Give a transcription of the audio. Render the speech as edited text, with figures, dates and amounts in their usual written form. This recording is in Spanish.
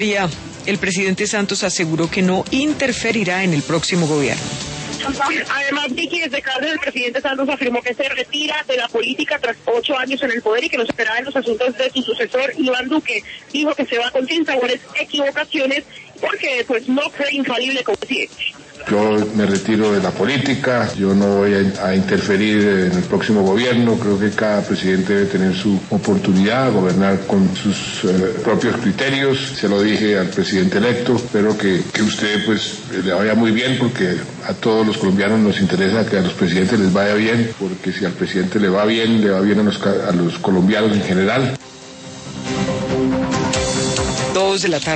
El presidente Santos aseguró que no interferirá en el próximo gobierno. Además, Vicky, desde Cárdenas, el presidente Santos afirmó que se retira de la política tras 8 años en el poder y que no se meterá en los asuntos de su sucesor, Iván Duque. Dijo que se va con sinsabores equivocaciones porque pues no fue infalible como presidente. Yo me retiro de la política, yo no voy a interferir en el próximo gobierno, creo que cada presidente debe tener su oportunidad, gobernar con sus propios criterios, se lo dije al presidente electo, espero que usted pues le vaya muy bien porque a todos los colombianos nos interesa que a los presidentes les vaya bien, porque si al presidente le va bien a los colombianos en general. 2 de la tarde.